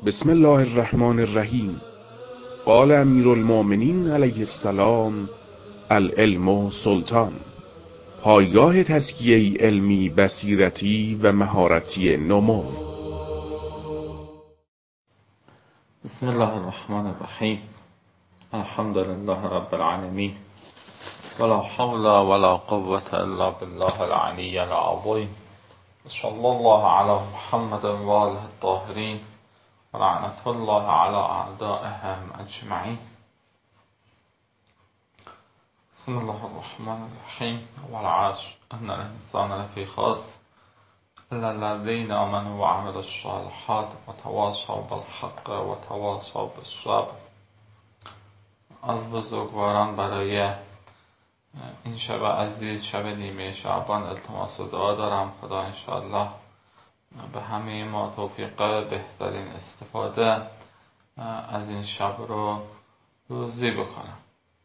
بسم الله الرحمن الرحیم. قال امیر المؤمنین علیه السلام: العلم سلطان. پایگاه تزکیه علمی، بصیرتی و مهارتی نمو. بسم الله الرحمن الرحیم. الحمد لله رب العالمین ولا حول ولا قوة الا بالله العلی العظیم. صلی الله علی محمد و آله الطاهرین و لعنة الله علی اعدائهم اجمعین. بسم الله الرحمن الرحیم. والعصر ان الانسان لفی خسر الا الذین آمنوا وعملوا الصالحات وتواصوا بالحق وتواصوا بالصبر. از بزرگواران برای این شب عزیز، شب نیمه شعبان، التماس و دعا دارم خدا انشاءالله به همه ما توفیق بهترین استفاده از این شب رو روزی بکنم.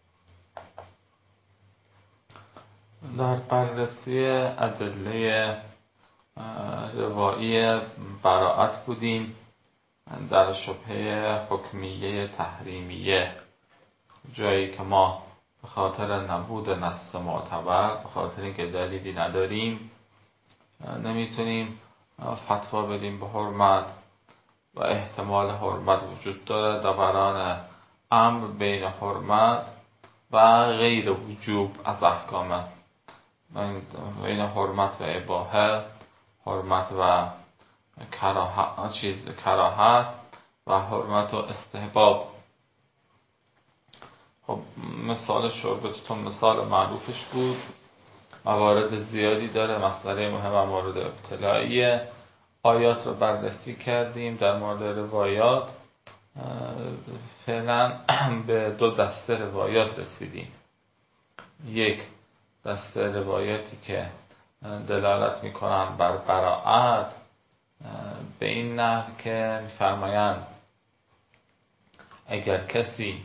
در بررسی ادله روایی براءت بودیم، در شبهه حکمیه تحریمیه، جایی که ما به خاطر نبود نص معتبر، به خاطر اینکه دلیلی نداریم، نمیتونیم فتوا بدیم به حرمت و احتمال حرمت وجود داره. دوران امر بین حرمت و غیر وجوب از احکام، بین حرمت و اباحه، حرمت و کراهت و حرمت و استحباب. خب مثال شربتون مثال معروفش بود، موارد زیادی داره، مسئله مهم مورد ابتلاییه. آیات رو بررسی کردیم. در مورد روایات فعلا به دو دسته روایات رسیدیم. یک دسته روایاتی که دلالت میکنن بر براءت به این نحو که میفرمایند اگر کسی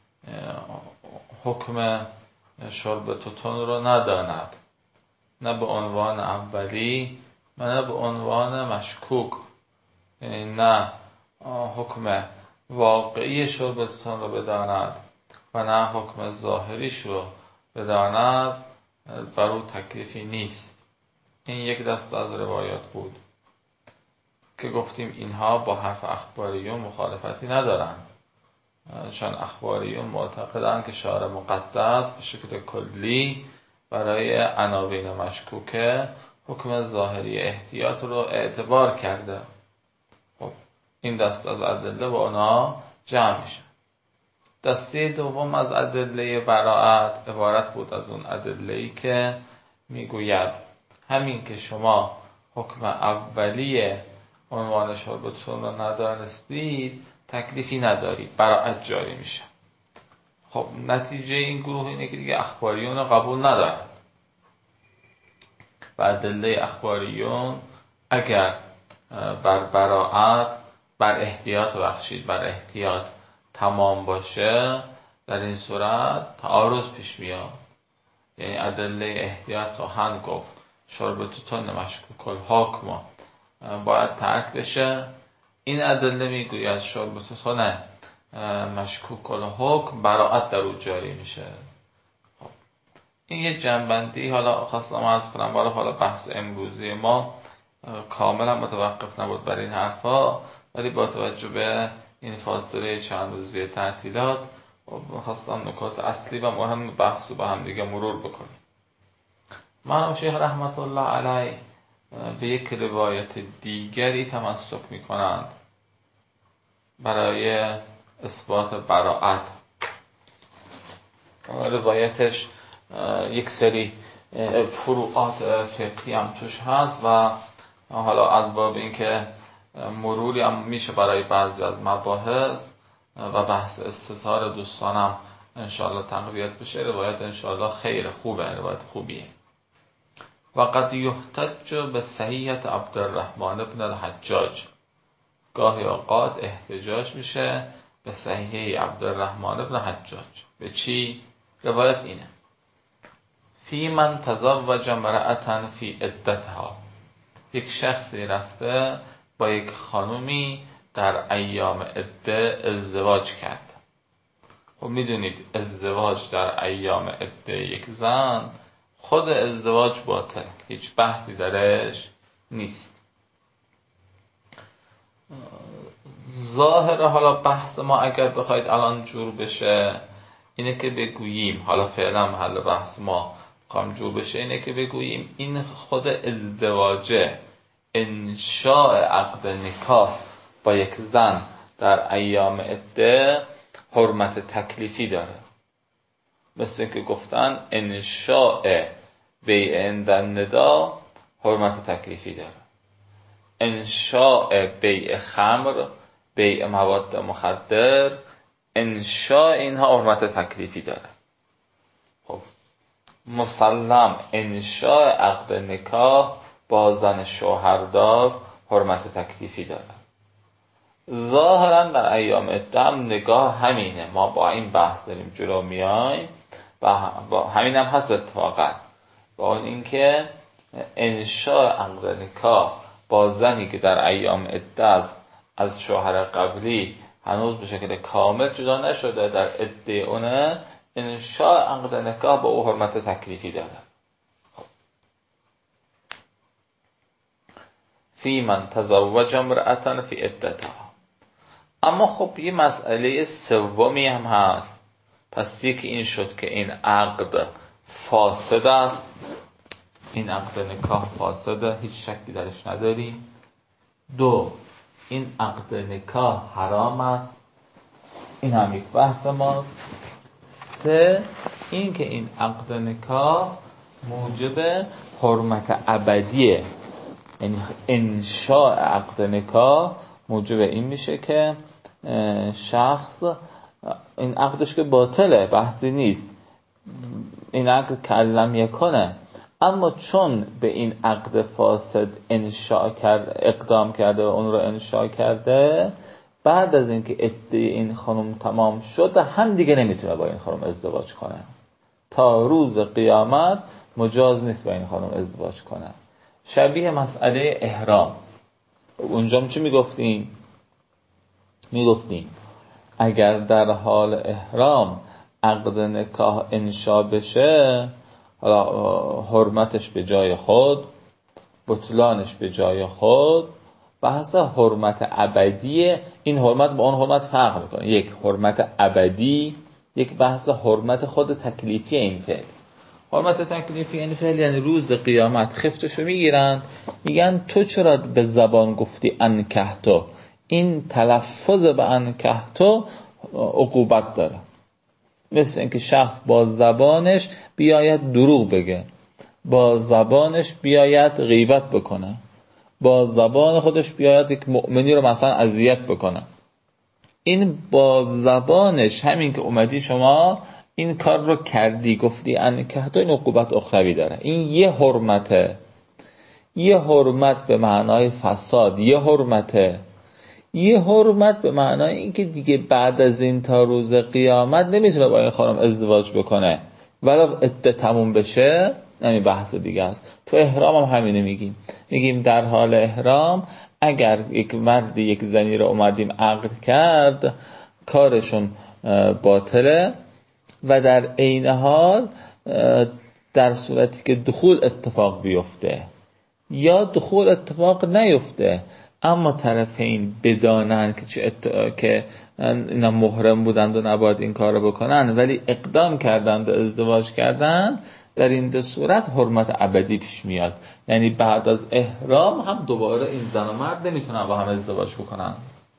حکم شرب توتون رو نداند، نه به عنوان اولی و نه به عنوان مشکوک، یعنی نه حکم واقعی شرب توتون رو بداند و نه حکم ظاهریش رو بداند، بر او تکلیفی نیست. این یک دسته از روایات بود که گفتیم اینها با حرف اخباریون مخالفتی ندارند، چون اخباریون معتقدند که شارع مقدس به شکل کلی برای عناوین مشکوکه حکم ظاهری احتیاط رو اعتبار کرده. خب این دست از ادله با اونا جمع میشه. دسته دوم از ادله براءت عبارت بود از اون ادله‌ای که میگوید همین که شما حکم اولیه عنوان شربتون رو ندانستید، تکلیفی ندارید، براءت جاری میشه. خب نتیجه این گروه اینه که دیگه اخباریون رو قبول ندارند و ادله اخباریون اگر بر براءت، بر احتیاط تمام باشه، در این صورت تعارض پیش میاد. یعنی ادله احتیاط خواهند گفت شرب توتون مشکوک الحکم باید ترک بشه، این ادله میگوید شرب توتون مشکوک الحکم براءت در او جاری میشه. خب این یه جنبندی. حالا خواستم عرض کنم برای حالا بحث امروزی ما کاملا متوقف نبود بر این حرفا، ولی با توجه به این فاصله چند روزی تعطیلات خواستم نکات اصلی و مهم بحث رو با هم دیگه مرور بکنیم. مرحوم شیخ رحمت الله علیه به یک روایت دیگری تمسک میکنند برای اثبات براءت. روایتش یک سری فروعات فقهی هم توش هست و حالا از باب اینکه مروری هم میشه برای بعضی از مباحث و بحث استثار دوستانم انشاءالله تقویت بشه، روایت انشاءالله خیر خوبه، روایت خوبیه. و قد یحتج به صحیحت عبدالرحمن ابن الحجاج، گاهی اوقات احتجاج میشه به صحیحه عبدالرحمن ابن حجاج. به چی؟ روایت اینه: فی من تزوج امرأة فی عدتها، یک شخصی رفته با یک خانومی در ایام عده ازدواج کرد. خب میدونید ازدواج در ایام عده یک زن، خود ازدواج باطل، هیچ بحثی درش نیست. ظاهر حالا بحث ما اگر بخواید الان جور بشه اینه که بگوییم، حالا فعلا محل بحث ما بخوایم جور بشه اینه که بگوییم این خود ازدواجه، انشاء عقد نکاح با یک زن در ایام عده حرمت تکلیفی داره. مثل که گفتن انشاء بیع عند الندا حرمت تکلیفی داره، انشاء بیع خمر، بیع مواد مخدر، انشاء اینها حرمت تکلیفی داره. خب مسلم انشاء عقد نکاح با زن شوهردار حرمت تکلیفی داره. ظاهرا در ایام عده هم نگاه همینه، ما با این بحث داریم جلو میایم و با همین هم هست اتفاقا، با اون اینکه انشاء عقد نکاح با زنی که در ایام عده است از شوهر قبلی هنوز به شکل کامل جدا نشده، در عده اونه انشاء عقد نکاح با او حرمت تکلیفی داره. فی من تزوج امرأة فی عدتها. اما خب یه مسئله سومی هم هست. پس یکی این شد که این عقد فاسد است، این عقد نکاح فاسده، هیچ شکی درش نداریم. دو، این عقد نکاح حرام است، این هم یک بحث ماست. سه، این که این عقد نکاح موجب حرمت ابدیه، یعنی انشاء عقد نکاح موجب این میشه که شخص این عقدش که باطله، بحثی نیست، این عقد کلم یکنه، اما چون به این عقد فاسد انشاء کرد، اقدام کرده و اون رو انشاء کرده، بعد از اینکه عده این خانم تمام شد هم دیگه نمیتونه با این خانم ازدواج کنه، تا روز قیامت مجاز نیست با این خانم ازدواج کنه. شبیه مسئله احرام. اونجا چی میگفتیم؟ میگفتیم اگر در حال احرام عقد نکاح انشاء بشه، حالا حرمتش به جای خود، بطلانش به جای خود، بحث حرمت ابدیه. این حرمت با اون حرمت فرق میکنه، یک حرمت ابدی، یک بحث حرمت خود تکلیفی این فعل. حرمت تکلیفی این فعل یعنی روز قیامت خفتشو میگیرن، میگن تو چرا به زبان گفتی انکحتو، این تلفظ به انکحتو عقوبت داره. مثل اینکه شخص با زبانش بیاید دروغ بگه، با زبانش بیاید غیبت بکنه، با زبان خودش بیاید یک مؤمنی رو مثلا اذیت بکنه. این با زبانش، همین که اومدی شما این کار رو کردی، گفتی انکحتو، این عقوبت اخروی داره. این یه حرمته، یه حرمت به معنای فساد، یه حرمته، یه حرمت به معنای این که دیگه بعد از این تا روز قیامت نمیتونه با این خانم ازدواج بکنه، ولی عده تموم بشه همین بحث دیگه است. تو احرام هم همینه میگیم در حال احرام اگر یک مردی یک زنی رو اومدیم عقد کرد، کارشون باطله و در عین حال در صورتی که دخول اتفاق بیفته یا دخول اتفاق نیفته، اما طرفین بدانن که اینا محرم بودند و نباید این کارو بکنن، ولی اقدام کردند و ازدواج کردند، در این دو صورت حرمت ابدی پیش میاد. یعنی بعد از احرام هم دوباره این زن و مرد نمیتونن با هم ازدواج بکنن.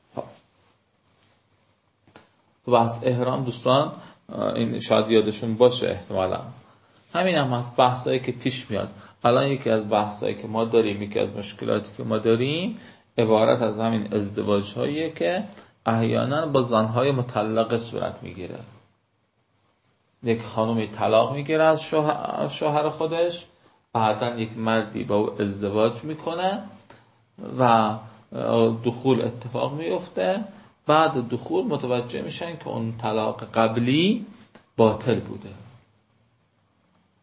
بحث احرام دوستان این شاید یادشون باشه احتمالا. همین هم هست بحثایی که پیش میاد. الان یکی از بحثایی که ما داریم، یکی از مشکلاتی که ما داریم عبارت از همین ازدواج هاییه که احیانا با زنهای مطلقه صورت میگیره. یک خانومی طلاق میگیره از شوهر خودش، بعدا یک مردی با او ازدواج میکنه و دخول اتفاق میفته، بعد دخول متوجه میشن که اون طلاق قبلی باطل بوده.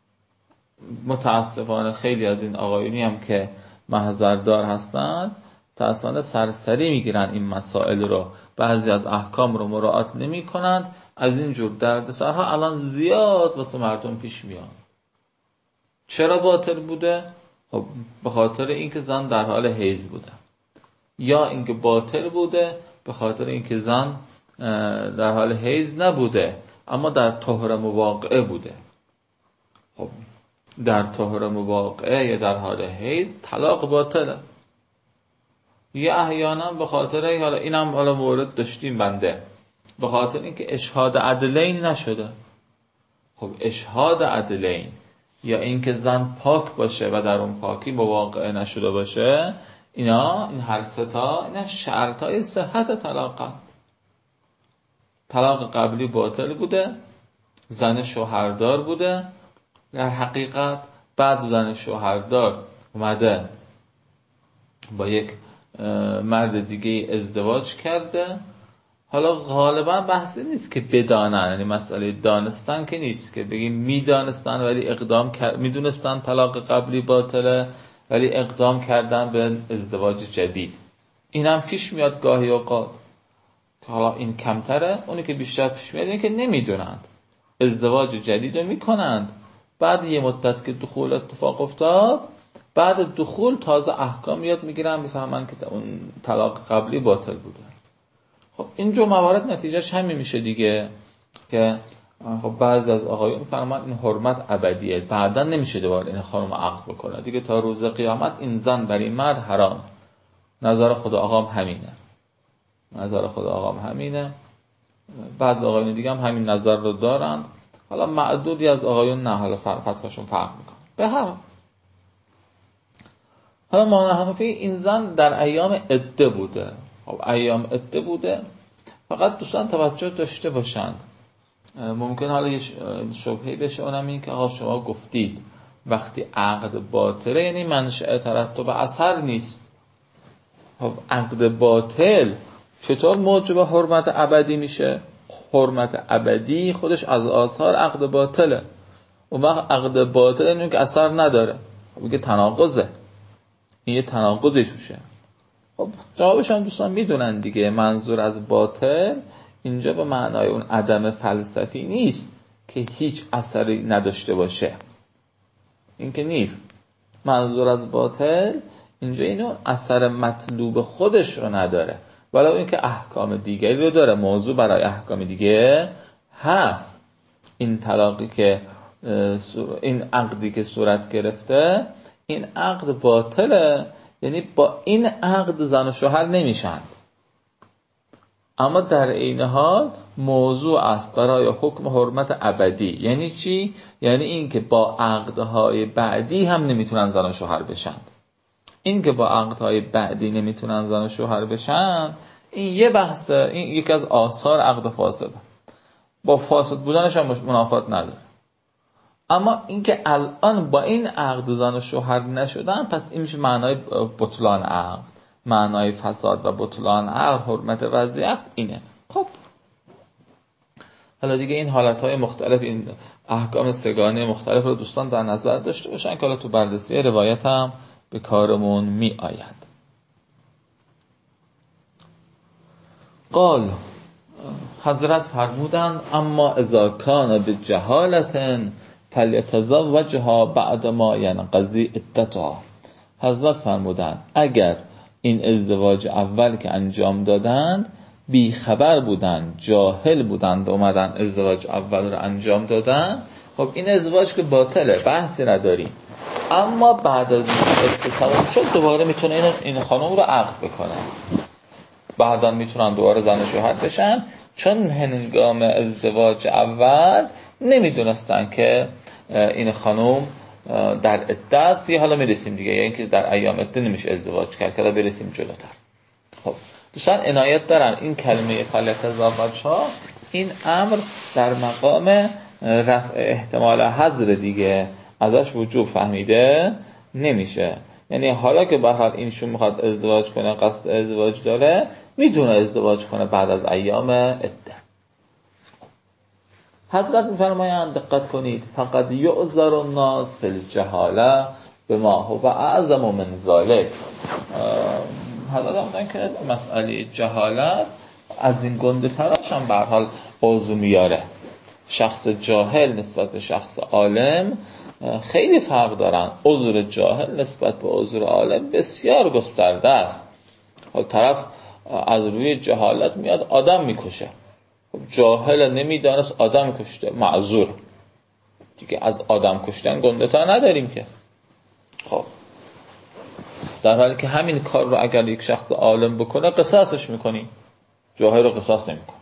متاسفانه خیلی از این آقایونی هم که محضردار هستند متأسفانه سرسری میگیرن این مسائل رو، بعضی از احکام رو مراعات نمی کنند. از این جور دردسرها الان زیاد واسه مردم پیش میاد. چرا باطل بوده؟ خب به خاطر اینکه زن در حال حیض بوده، یا اینکه باطل بوده به خاطر اینکه زن در حال حیض نبوده اما در طهر مواقعه بوده. خب در طهر مواقعه یا در حال حیض طلاق باطله. یا احیانا به خاطر حالا اینم حالا مورد داشتیم بنده، به خاطر اینکه اشهاد عدلین نشده. خب اشهاد عدلین یا اینکه زن پاک باشه و در اون پاکی مواقعه نشده باشه، این هر سه تا اینا شرطای صحت طلاق. طلاق قبلی باطل بوده، زن شوهردار بوده در حقیقت، بعد زن شوهردار اومده با یک مرد دیگه ازدواج کرده. حالا غالبا بحثی نیست که بدانن، یعنی مسئله دانستن که نیست که بگیم میدانستن ولی اقدام میدونستن طلاق قبلی باطله ولی اقدام کردن به ازدواج جدید. این هم پیش میاد گاهی اوقات که حالا این کمتره. اونی که بیشتر پیش میاد اینه که نمیدونند، ازدواج جدید رو میکنند، بعد یه مدت که دخول اتفاق افتاد، بعد دخول تازه احکام یاد میگیرن، میفهمن که اون طلاق قبلی باطل بوده. خب اینجور موارد نتیجهش همین میشه دیگه که خب بعضی از آقایون میفرمان این حرمت ابدیه، بعدا نمیشه دوباره این خانم عقد بکنه دیگه، تا روز قیامت این زن برای مرد حرام. نظر خود آقام همینه، نظر خود آقام همینه. بعضی آقایون دیگه هم همین نظر رو دارند. حالا معدودی از آقایون نه، حالا فتواشون فرق میکنه. به هر حال حالا مولانا حنفی این زن در ایام عده بوده. خب ایام عده بوده، فقط دوستان توجه داشته باشند. ممکن حالا یه شبهه‌ای بشه، اونم این که آقا شما گفتید وقتی عقد باطله یعنی منشأ ترتب اثر نیست. خب عقد باطل چطور موجب حرمت ابدی میشه؟ حرمت ابدی خودش از آثار عقد باطله. اون وقت عقد باطل اینه که اثر نداره. خب میگه تناقضه، این یه تناقضی توشه. خب جوابش هم دوستان میدونن دیگه، منظور از باطل اینجا به معنای اون عدم فلسفی نیست که هیچ اثری نداشته باشه، این که نیست. منظور از باطل اینجا اینو اثر مطلوب خودش رو نداره، ولو اینکه احکام دیگری رو داره، موضوع برای احکام دیگه هست. این طلاقی که این عقدی که صورت گرفته، این عقد باطله، یعنی با این عقد زن و شوهر نمیشن، اما در این حال موضوع است برای حکم حرمت ابدی. یعنی چی؟ یعنی این که با عقدهای بعدی هم نمیتونن زن و شوهر بشن. این که با عقدهای بعدی نمیتونن زن و شوهر بشن، این یه بحثه، این یکی از آثار عقد فاسده، با فاسد بودنش هم منافات نداره. اما اینکه الان با این عقد زن و شوهر نشدن، پس این میشه معنای بطلان عقد، معنای فساد و بطلان عقد، حرمت وضعیت اینه. خب حالا دیگه این حالتهای مختلف، این احکام سگانه مختلف رو دوستان در نظر داشته باشن که حالا تو بررسی روایت هم به کارمون می آید. قال حضرت فرمودند اما اذا کان بجهالتن فلیتزوجها بعد ما ینقضی عدتها. حضرت فرمودند اگر این ازدواج اول که انجام دادند بی خبر بودند، جاهل بودند، اومدن ازدواج اول رو انجام دادن، خب این ازدواج که باطله، بحثی نداریم. اما بعد از این تمام شد دوباره میتونه این خانم رو عقد بکنن، بعدا میتونن دوباره زن و شوهر بشن، چون هنگام ازدواج اول نمیدونستن که این خانم در عده است. یه حالا میرسیم دیگه، یعنی که در ایام عده نمیشه ازدواج کرد، که برسیم جلوتر. خب دوستان عنایت دارن این کلمه فلیتزوجها، این امر در مقام رفع احتمال حظر دیگه، ازش وجوب فهمیده نمیشه. یعنی حالا که به هر حال اینشون میخواد ازدواج کنه، قصد ازدواج داره، میتونه ازدواج کنه بعد از ایام عده. حضرت میفرمایند دقت کنید فقط یعذر الناس فی الجهاله بما هو اعظم من ذلک. حالا بودن که مسئله جهالت از این گنده تراش هم به هر حال عضو میاره. شخص جاهل نسبت به شخص عالم خیلی فرق دارن. عذر جاهل نسبت به عذر عالم بسیار گسترده است. حال طرف از روی جهالت میاد آدم میکشه، جاهل نمیدانست آدم کشته، معذور دیگه. از آدم کشتن گنده تر نداریم که. خب در حالی که همین کار رو اگر یک شخص عالم بکنه قصاصش میکنیم، جاهل رو قصاص نمیکنه.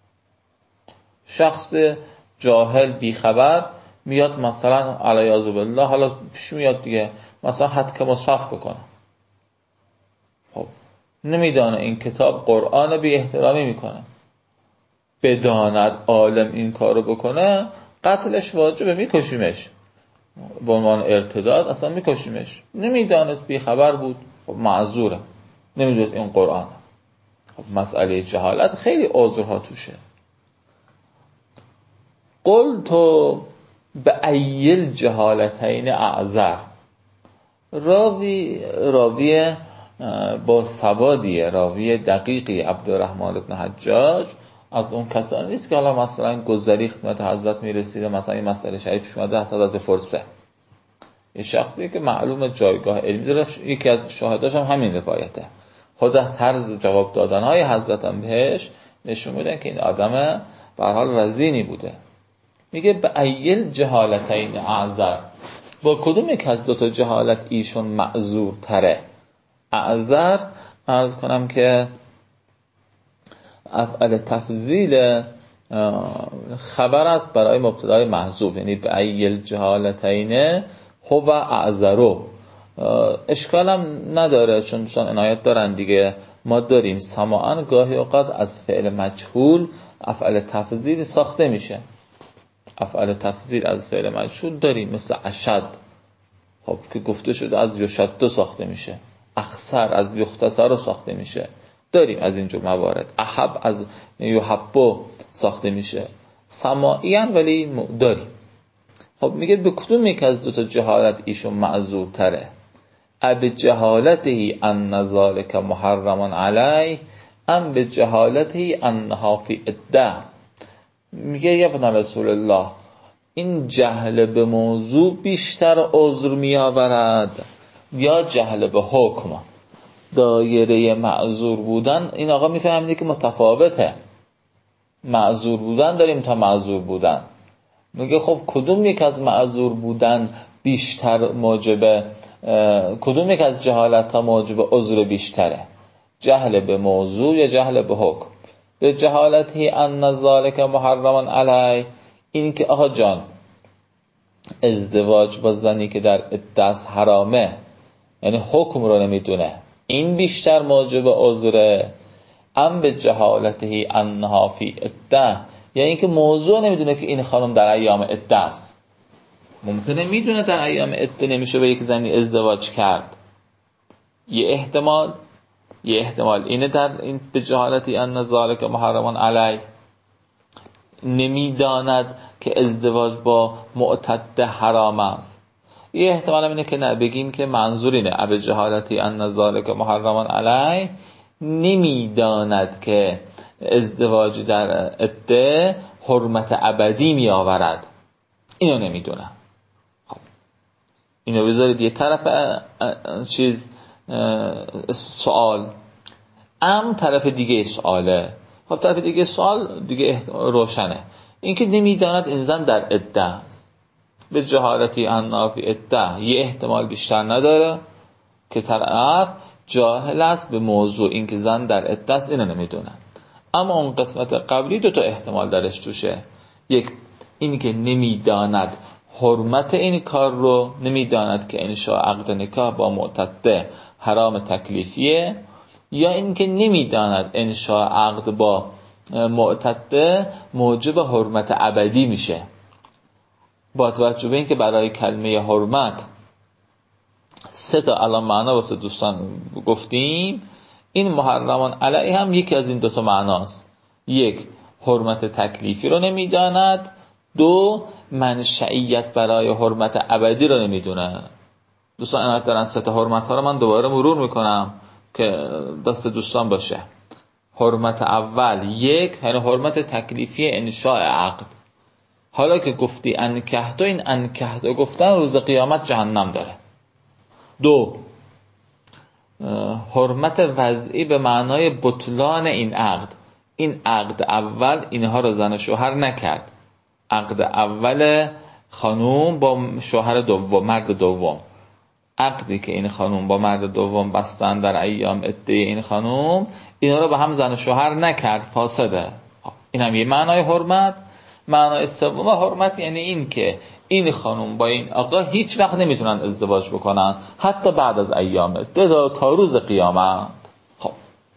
شخص جاهل بیخبر میاد مثلا علیاذ بالله، حالا پیش میاد دیگه، مثلا حد که مصحف بکنه، خب نمیدانه این کتاب قرآن، بی احترامی میکنه، بداند عالم این کارو بکنه قتلش واجبه، میکشیمش به عنوان ارتداد، اصلا میکشیمش. نمیدانست، بیخبر بود، خب معذوره، نمیدونست این قرآن. خب مسئله جهالت خیلی عذرها توشه. قلت به ایل جهالتین اعذر. راوی با سوادیه، راوی دقیقی، عبدالرحمن بن حجاج از اون کسانی نیست که حالا مثلا گذری خدمت حضرت میرسیده، مثلا این مسئله شریف شده حضرت فرصه. یه شخصی که معلوم جایگاه علمی داره. یکی از شاهداش هم همین روایته. خود طرز جواب دادنهای حضرت هم بهش نشون میدن که این آدم به هر حال وزینی بوده. میگه به ایل جهالتین اعذر، با کدوم یک از دوتا جهالت ایشون معذور تره؟ اعذر عرض کنم که افعل تفضیل خبر است برای مبتدای محذوف، یعنی به ایل جهالتین هو اعذرو. اشکال هم نداره چون دوستان عنایت دارن دیگه. ما داریم سماعاً گاهی اوقات از فعل مجهول افعل تفضیل ساخته میشه. افعال تفضیل از فعل مجهول داریم، مثل اشد، خب که گفته شده از یشد ساخته میشه. اخسر از یختصر ساخته میشه. داریم از اینجور موارد. احب از یحب ساخته میشه. سماعیان ولی داریم. خب میگه به کدوم یک از دوتا جهالت ایشون معذور تره؟ اب جهالته ان ذالک محرم علیه ام به جهالته انها فی عده. میگه یا ابن رسول الله، این جهل به موضوع بیشتر عذر می آورد یا جهل به حکم؟ دایره معذور بودن این آقا میفهمیده که متفاوته. معذور بودن داریم تا معذور بودن. میگه خب کدوم یک از معذور بودن بیشتر موجب، کدوم یک از جهالت ها موجب عذر بیشتره؟ جهل به موضوع یا جهل به حکم؟ به جهالتی ان ذالک محرم علی، این که آقا جان ازدواج با زنی که در عده حرامه، یعنی حکم رو نمیدونه، این بیشتر موجب عذره؟ ام به جهالته انها فی عده، یعنی اینکه موضوع نمیدونه که این خانم در ایام عده است. ممکنه میدونه در ایام عده نمیشه به یک زنی ازدواج کرد. یه احتمال اینه در این به جهالتی ان ذالک محرم علی، نمیداند که ازدواج با معتد حرام است. یه احتمال اینه که نه، بگیم که منظور اینه اب جهالتی ان ذالک محرم علی، نمیداند که ازدواج در عده حرمت ابدی می آورد، اینو نمیدونه. خب اینو بذارید یه طرف سوال، طرف دیگه سواله. خب طرف دیگه سوال دیگه روشنه، اینکه نمیداند این زن در عده است. به جهالتی ان فی عده یه احتمال بیشتر نداره که طرف جاهل است به موضوع اینکه زن در عده است، اینو نمیدونه. اما اون قسمت قبلی دو تا احتمال درش توشه. یک این که نمیداند حرمت این کار رو، نمیداند که انشاء عقد نکاح با معتده حرام تکلیفیه، یا این که نمیداند انشاء عقد با معتده موجب حرمت ابدی میشه. با توجه به این که برای کلمه حرمت 3 تا الان معنا واسه دوستان گفتیم، این محرمان علیه هم یکی از این 2 تا معناست. 1 حرمت تکلیفی رو نمیداند، 2 منشئیت برای حرمت ابدی رو نمیدونه. دوستان عنایت دارن 3 تا حرمت ها رو من دوباره مرور میکنم که دست دوستان باشه. حرمت اول یک، یعنی حرمت تکلیفی انشاء عقد. حالا که گفتی انکحتو، این انکحتو گفتن روز قیامت جهنم داره. دو، حرمت وضعی به معنای بطلان این عقد. این عقد اول اینها رو زن و شوهر نکرد. عقد اول خانوم با شوهر دوم، مرد دوم، عقدی که این خانوم با مرد دوم بستن در ایام عده این خانوم، اینا رو به هم زن و شوهر نکرد، فاسده. این هم یه معنای حرمت. معنای سوم حرمت یعنی این که این خانوم با این آقا هیچ وقت نمیتونن ازدواج بکنن، حتی بعد از ایام عده تا روز قیامت. خب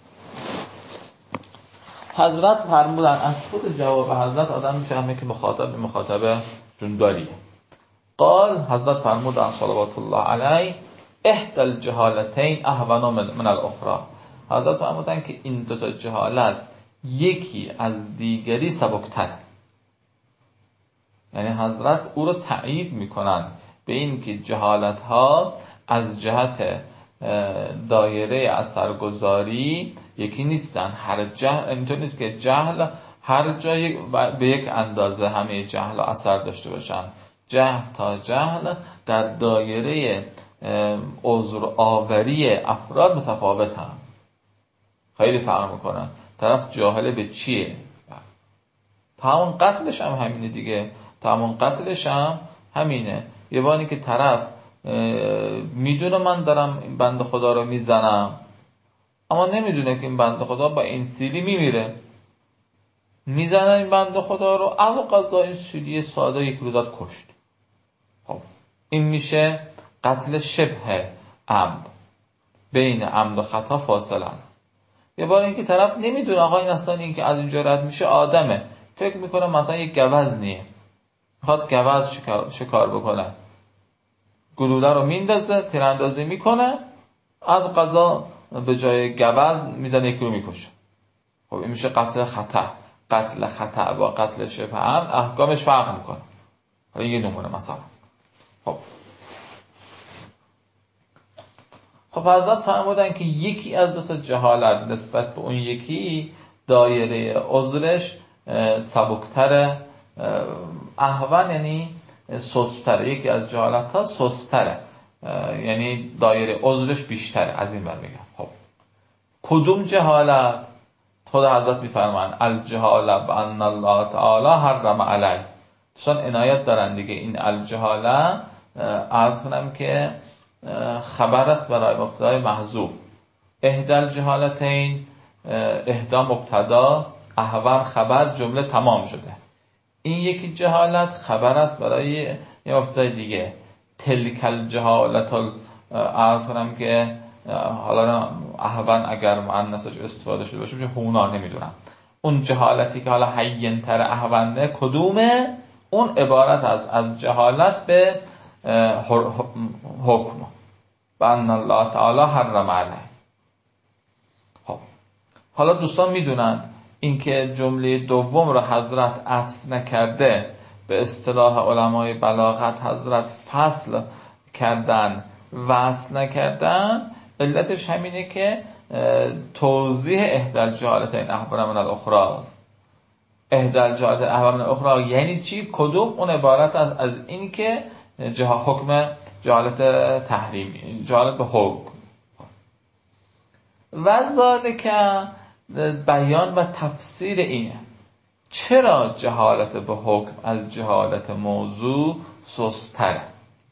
حضرت فرمودن، از خود جواب حضرت آدم میفهمه که مخاطب جونداریه. قال، حضرت فرمودن صلوات الله علیه، احدى الجهالتین اهون من الاخرى. حضرت فرمودن که این دو تا جهالت یکی از دیگری سبکتر. یعنی حضرت او رو تأیید میکنند به این که جهالت ها از جهت دایره اثرگذاری یکی نیستن. هر جهل اینطور نیست که جهل هر جای به یک اندازه همه جهل و اثر داشته باشن. جهل تا جهل در دایره عذر آوری افراد متفاوتن، خیلی فرق میکنن. طرف جاهل به چیه؟ همون قتلش هم همینه دیگه. همون قتلش هم همینه. یه بانی که طرف میدونه من دارم این بنده خدا رو میزنم، اما نمیدونه که این بنده خدا با این سیلی میمیره، میزنه این بنده خدا رو، او قضا این سیلی ساده یک رو داد کشت. خب این میشه قتل شبه عمد. بین عمد و خطا فاصله است. یه بار این که طرف نمیدونه آقا این اصلا این که از اینجا رد میشه آدمه، فکر میکنه مثلا یک گوزنیه، میخواد گوز شکار بکنه، گلوله رو میندازه، تیراندازی میکنه، از قضا به جای گوز میزنه یکی رو میکشه. خب این میشه قتل خطا. قتل خطا با قتل شبه عمد احکامش فرق میکنه. حالا یه نمونه مثلا. خب حضرت فرمودن که یکی از دو تا جهالت نسبت به اون یکی دایره عذرش سبکتره، اهون یعنی سستره. یکی از جهالت ها سستره، یعنی دایره عذرش بیشتره. از این بر میگم. خب کدوم جهالت؟ خود حضرت میفرمان الجهاله بان الله تعالی حرم علیه. دوستان عنایت دارن دیگه. این الجهاله عرض کنم که خبر است برای مبتدای محذوف. احدى الجهالتین، احدى مبتدا، احون خبر، جمله تمام شده. این یکی جهالت خبر است برای یه مبتدای دیگه. تلک الجهالت، عرض کنم که حالا احون اگر مؤنثش استفاده شده باشه میشه هونا، نمیدونم. اون جهالتی که حالا هین تر احونه کدومه؟ اون عبارت از جهالت به حکم بان الله تعالی حرم علیه. خب حالا دوستان میدونند اینکه جمله دوم رو حضرت عطف نکرده، به اصطلاح علمای بلاغت حضرت فصل کردن، وصل نکردن. علتش همینه که توضیح احدى الجهالتین احون من الاخری است. احدى الجهالتین احون من الاخری یعنی چی؟ کدوم؟ اون عبارت از این که حکم جهالت تحریمی، جهالت به حکم. و ذالک بیان و تفسیر اینه چرا جهالت به حکم از جهالت موضوع سست‌تره.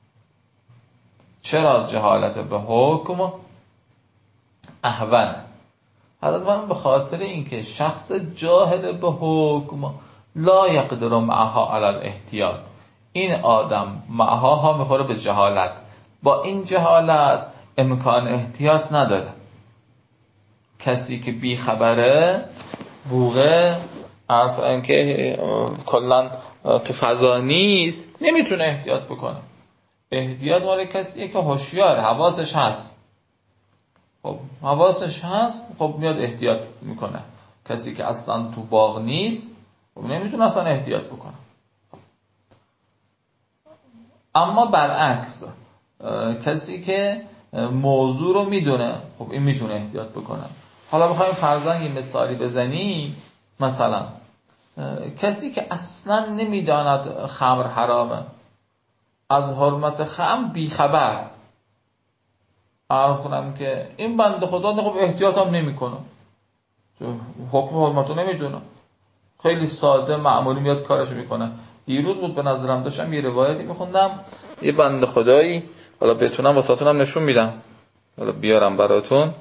چرا جهالت به حکم احون؟ حضرت من به خاطر اینکه شخص جاهل به حکم لا یقدر معها علی الاحتیاط، این آدم معها ها میخوره به جهالت، با این جهالت امکان احتیاط نداره. کسی که بی خبره بوغه اصلا که کلن تو فضا نیست نمیتونه احتیاط بکنه. احتیاط مال کسیه که هوشیاره، حواسش هست. خب حواسش هست، خب میاد احتیاط میکنه. کسی که اصلا تو باغ نیست خب نمیتونه اصلا احتیاط بکنه. اما برعکس کسی که موضوع رو میدونه، خب این میتونه احتیاط بکنه. حالا بخوایم فرضاً یه مثالی بزنیم، مثلا کسی که اصلا نمیداند خمر حرامه، از حرمت خمر بیخبر، عرض کنم که این بنده خدا خب احتیاط هم نمیکنه، حکم حرمت رو نمیدونه، خیلی ساده معمولی میاد کارشو میکنه. دیروز بود به نظرم داشتم یه روایتی میخوندم، یه بنده خدایی، حالا بتونم واسهتونم نشون میدم، حالا بیارم براتون،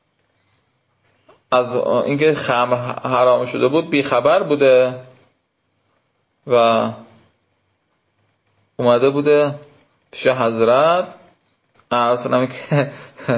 از اینکه خمر حرام شده بود بیخبر بوده و اومده بوده پیش حضرت، عرض کنم که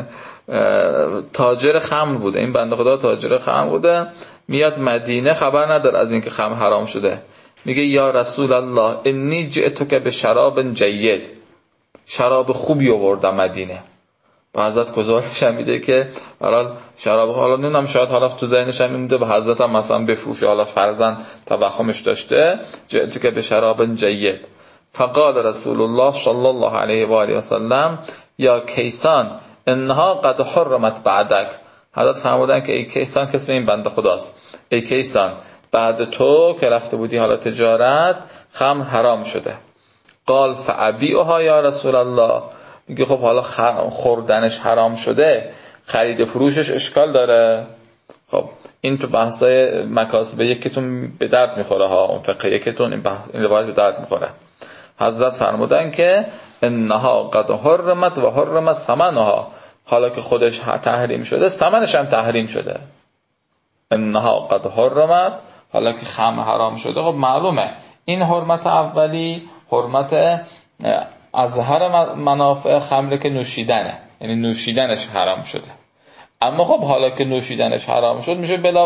تاجر خمر بوده، این بنده خدا تاجر خمر بوده، میاد مدینه خبر نداره از اینکه خمر حرام شده، میگه یا رسول الله انی جئتک بشراب جید، شراب خوبی آوردم مدینه. به حضرت گزارش هم میده که حالا شراب، حالا نمیدونم شاید حالا تو ذهنش هم میمونه به حضرت هم مثلا بفروشه، حالا فرضاً توهمش داشته، جئتک بشراب جید. فقال رسول الله صلی الله علیه و آله و سلم یا کیسان انها قد حرمت بعدک. حضرت فرمودن که ای کیسان، کسی این بنده خداست، ای کیسان بعد تو که رفته بودی حالا تجارت خمر حرام شده. قال فابیعها یا رسول الله، میگه خب حالا خوردنش حرام شده، خرید فروشش اشکال داره. خب این تو بحثای مکاسب یکیتون به درد میخوره ها، اون فقه یکیتون این روایت به درد میخوره. حضرت فرمودن که انها قد حرمت و حرمت ثمنها، حالا که خودش تحریم شده ثمنش هم تحریم شده. انها قد حرمت، حالا که خمر حرام شده، خب معلومه این حرمت اولی حرمت اظهر منافع خمر که نوشیدنه، یعنی نوشیدنش حرام شده. اما خب حالا که نوشیدنش حرام شد میشه بلا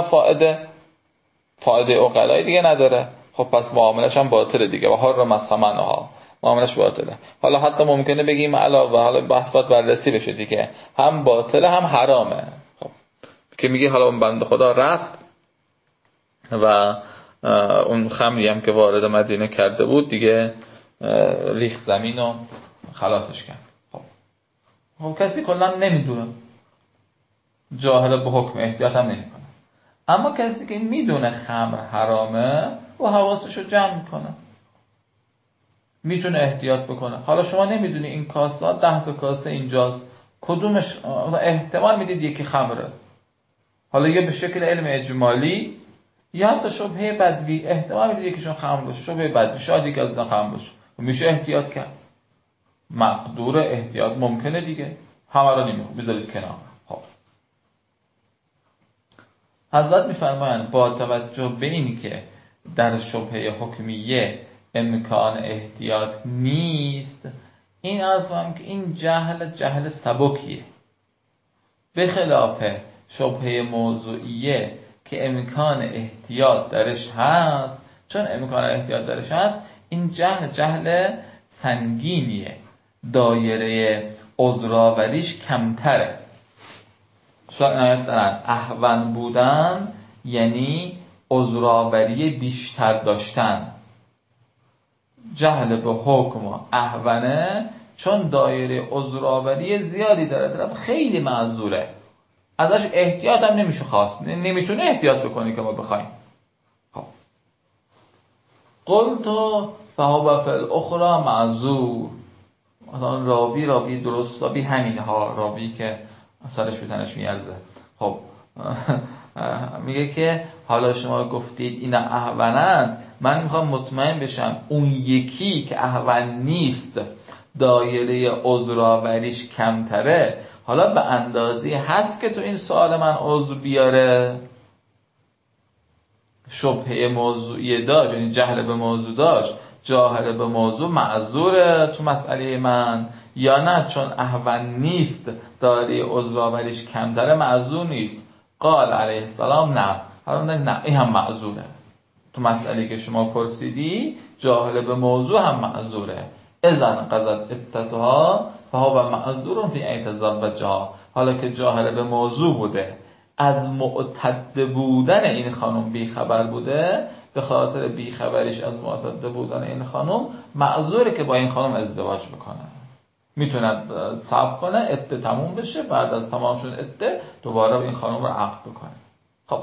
فایده عقلایی دیگه نداره، خب پس معاملش هم باطله دیگه، و حرمت ثمنها، معاملش باطله. حالا حتی ممکنه بگیم علاوه، حالا بحث باید بررسی بشه دیگه، هم باطله هم حرامه. خب که میگه حالا اون بنده خدا رفت و اون خمری هم که وارد مدینه کرده بود دیگه ریخت زمین و خلاصش کرد. خب کسی کلا نمیدونه، جاهل به حکم، احتیاط هم نمیکنه. اما کسی که میدونه خمر حرامه و حواسش رو جمع میکنه، میتونه احتیاط بکنه. حالا شما نمیدونی این کاسه 10 تا کاسه اینجاست، کدومش احتمال میدید یکی خمره، حالا یه به شکل علم اجمالی یا حتی شبهه بدوی، احتمال میدید یکیشون خمر باشه، شبهه بدوی شاید یکی از اینا خمر باشه، میشه احتیاط کرد. مقدور احتیاط ممکنه دیگه، همه رو نمیخواد بذارید کنار. خب حضرت میفرمایند با توجه به این که در شبهه حکمیه امکان احتیاط نیست، این اصلا که این جهل سبکیه، به خلاف شبهه موضوعیه که امکان احتیاط درش هست. چون امکان احتیاط درش هست، این جهل سنگینیه، دایره عذرآوریش کمتره. شاید دارن اهون بودن یعنی عذرآوری بیشتر داشتن، جهل به حکم اهونه چون دایره عذرآوری زیادی داره، طرف خیلی معذوره، ازش احتیاط هم نمیشه خواست، نمیتونه احتیاط بکنی که ما بخوایم. خب قلتو فهو فی الاخرى معذور، مثلا راوی درست حسابی همین ها، راوی که سرش به تنش میارزه. خب میگه که حالا شما گفتید اینا اهونن، من میخوام مطمئن بشم اون یکی که اهون نیست دایره عذرآوریش کمتره، حالا به اندازی هست که تو این سوال من عذر بیاره. شبهه موضوعی داشت، یعنی جهل به موضوع داشت، جاهل به موضوع معذوره تو مسئله من، یا نه چون اهون نیست دایره عذرآوریش کمتره معذور نیست. قال علیه السلام نه، نه این هم معذوره، تو مسئله که شما پرسیدی جاهل به موضوع هم معذوره. اذن قضت عدتها فهو معذور فی ان تزوجها، حالا که جاهل به موضوع بوده، از معتد بودن این خانم بیخبر بوده، به خاطر بیخبریش از معتد بودن این خانم معذوره که با این خانم ازدواج بکنه. میتونه صبر کنه عده تموم بشه، بعد از تمام شدن عده دوباره این خانم رو عقد بکنه. خب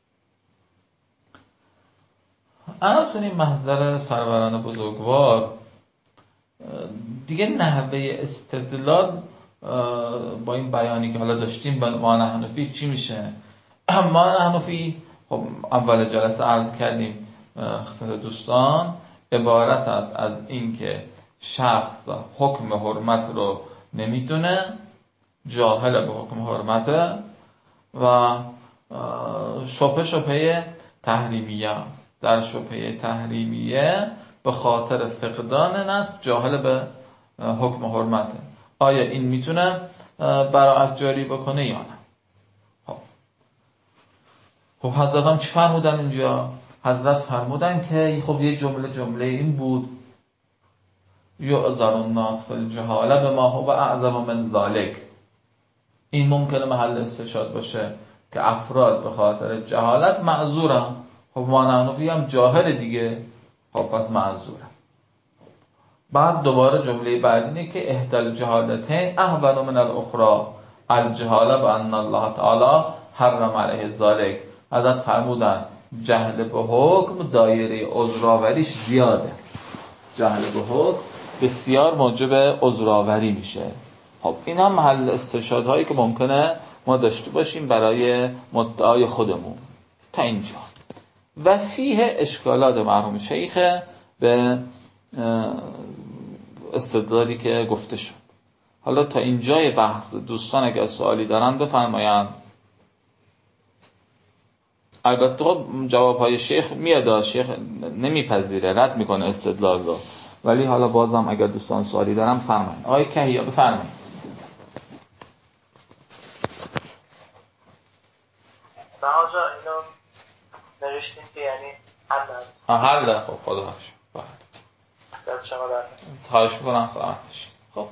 عناصر این محضر سروران بزرگوار دیگه نحوه استدلال با این بیانی که حالا داشتیم با ما حنفی چی میشه؟ ما حنفی خب اول جلسه عرض کردیم خدمت دوستان عبارت است از این که شخص حکم حرمت رو نمیدونه، جاهل به حکم حرمته و شبهه تحریمیه است. در شبهه تحریمیه به خاطر فقدان نص جاهل به حکم حرمته. آیا این میتونه براعت جاری بکنه یا نه؟ خب حضرت هم چی فرمودن اینجا؟ حضرت فرمودن که خب یه جمله این بود یعذر الناس فی الجهاله بما هو اعظم من ذلک. این ممکنه محل استشهاد باشه که افراد به خاطر جهالت معذورن. خب ما حنفی هم جاهل دیگه، خب پس معذورن. بعد دوباره جمله بعدی اینه که احدى الجهالتین اهون من الاخرى الجهاله بان الله تعالی حرم علیه ذلک. حضرت فرمودن جهل به حکم دایره عذرآوریش زیاده، جهل به حکم بسیار موجب عذرآوری میشه. خب این هم محل استشهادهایی که ممکنه ما داشته باشیم برای مدعای خودمون تا اینجا. و فیه اشکالات مرحوم شیخ به استدلالی که گفته شد. حالا تا اینجای بحث دوستان اگر سوالی دارن بفرمایند. البته خب جوابهای شیخ میاد، شیخ نمیپذیره، رد میکنه استدلال رو، ولی حالا بازم اگر دوستان سوالی دارن فرمایید. آقای کهیا بفرمایید. بهاجا اینو نوشتیم که یعنی حل خب خدا حافظ. دست شما در خواهش میکنم سلامت باشید. خب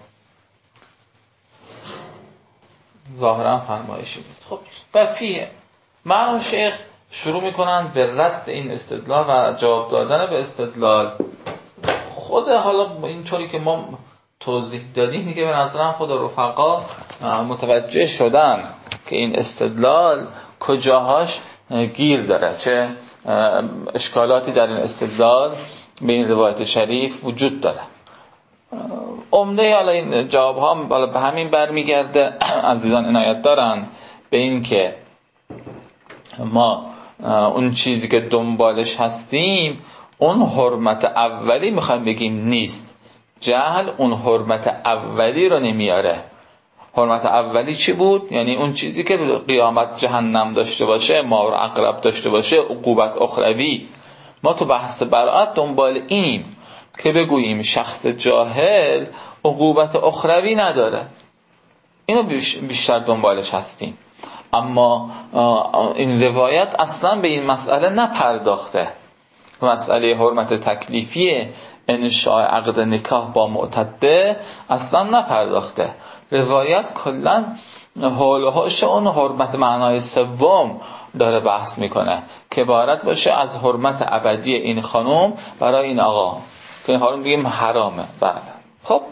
ظاهرا فرمایشی بود. خب و فیه مرحوم شیخ شروع میکنن به رد این استدلال و جواب دادن به استدلال. خود حالا اینطوری که ما توضیح دادیم دیگه به نظرم خود رفقا متوجه شدن که این استدلال کجاهاش گیر داره، چه اشکالاتی در این استدلال به این روایت شریف وجود داره. عمده حالا این جواب ها به همین برمیگرده. عزیزان عنایت دارن به این که ما اون چیزی که دنبالش هستیم اون حرمت اولی میخوایم بگیم نیست. جهل اون حرمت اولی رو نمیاره. حرمت اولی چی بود؟ یعنی اون چیزی که قیامت جهنم داشته باشه، مار عقرب داشته باشه، عقوبت اخروی. ما تو بحث براءت دنبال اینیم که بگوییم شخص جاهل عقوبت اخروی نداره، اینو بیشتر دنبالش هستیم. اما این روایت اصلا به این مسئله نپرداخته. مسئله حرمت تکلیفی انشاء عقد نکاح با معتده اصلا نپرداخته. روایت کلا حول و حوش اون حرمت معنای سوم داره بحث میکنه که عبارت باشه از حرمت ابدی این خانم برای این آقا که این خانم بگیم حرامه. بله. خب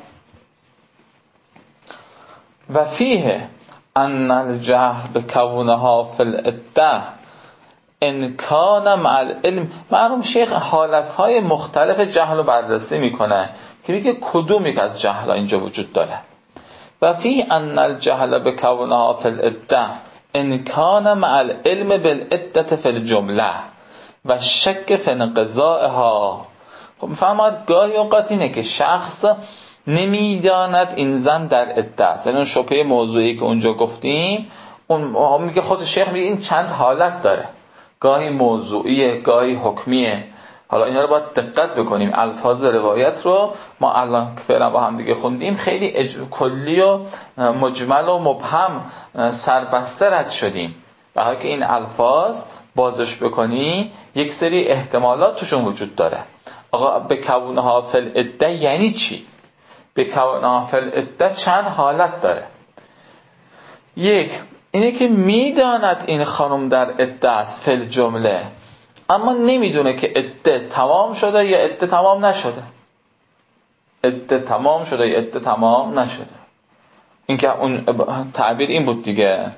و فیه ان الجهل بکونها فی العده ان کان مع العلم. معلوم شیخ حالتهای مختلف جهل رو بررسی میکنه که میگه کدوم یک از جهل اینجا وجود داره. و فی ان الجهل بکونها فی العده ان کان مع العلم بالعده فی الجمله و شک فی انقضائها. خب میفهمید گاهی اوقات اینه که شخص نمیداند این زن در عده است. یعنی اون شبهه موضوعی که اونجا گفتیم، اون میگه خود شیخ میگه این چند حالت داره، گاهی موضوعیه گاهی حکمیه. حالا اینا رو باید دقت بکنیم. الفاظ روایت رو ما الان که فعلا با هم دیگه خوندیم خیلی کلی و مجمل و مبهم سربسته رد شدیم. به حالی که این الفاظ بازش بکنی یک سری احتمالات توشون وجود داره. آقا به کونها فی العده یعنی چی؟ به کونها فی العده چند حالت داره. یک اینه که میداند این خانم در عده است فی الجمله، اما نمیدونه که عده تمام شده یا عده تمام نشده. عده تمام شده یا عده تمام نشده. این که اون تعبیر این بود دیگه،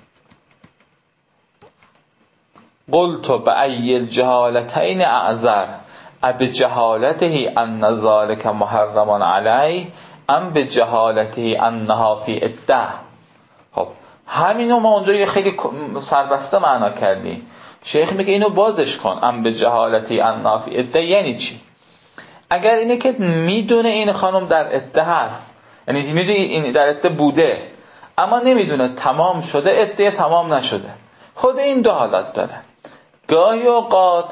قلت بأی الجهالتین اعذر اب جهالته ان ذلک محرم علیه ام به جهالته انها فی عده. خب همینو ما اونجا یه خیلی سربسته معنا کردیم. شیخ میگه اینو بازش کن، ام به جهالته انها فی عده یعنی چی؟ اگر اینه که میدونه این خانم در عده هست، یعنی میدونه این در عده بوده اما نمیدونه تمام شده عده تمام نشده، خود این دو حالت داره. گاهی اوقات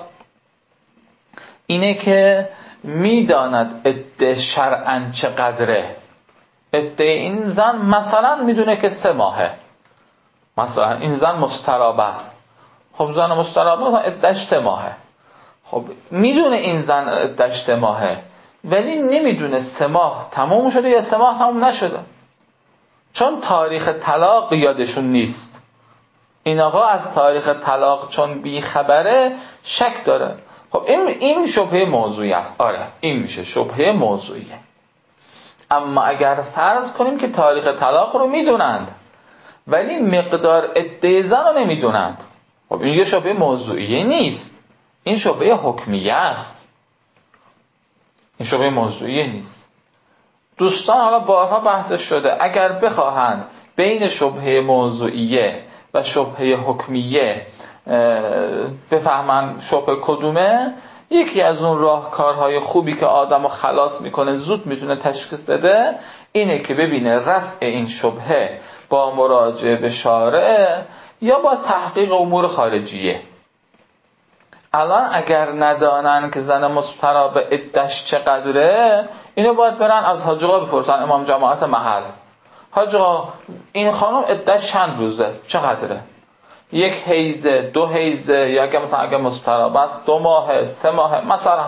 اینه که میداند عده شرعاً چقدره، عده این زن مثلا میدونه که 3 ماهه، مثلا این زن مستراب است، خب زن مستراب مثلا عده‌اش 3 ماهه، خب میدونه این زن عده‌اش 3 ماهه ولی نمیدونه 3 ماه تموم شده یا 3 ماه تموم نشده، چون تاریخ طلاق یادشون نیست. این آقا از تاریخ طلاق چون بی خبره شک داره. خب این شبهه موضوعی است. آره این میشه شبهه موضوعیه. اما اگر فرض کنیم که تاریخ طلاق رو میدونند ولی مقدار عده زن رو نمیدونند، خب این یه شبهه موضوعیه نیست، این شبهه حکمیه است، این شبهه موضوعیه نیست. دوستان حالا بارها بحث شده اگر بخواهند بین شبهه موضوعیه و شبهه حکمیه بفهمن شبهه کدومه، یکی از اون راهکارهای خوبی که آدمو خلاص میکنه زود میتونه تشخیص بده اینه که ببینه رفع این شبهه با مراجعه به شارع یا با تحقیق امور خارجیه. الان اگر ندانن که زن مستراب عده‌اش چقدره، اینو باید برن از حاج آقا بپرسن، امام جماعت محل، حاج آقا این خانم عده‌اش چند روزه، چقدره؟ 1 حیضه، 2 حیضه، یا اگه مثلا اگه مستراب است 2 ماهه، 3 ماهه مثلا.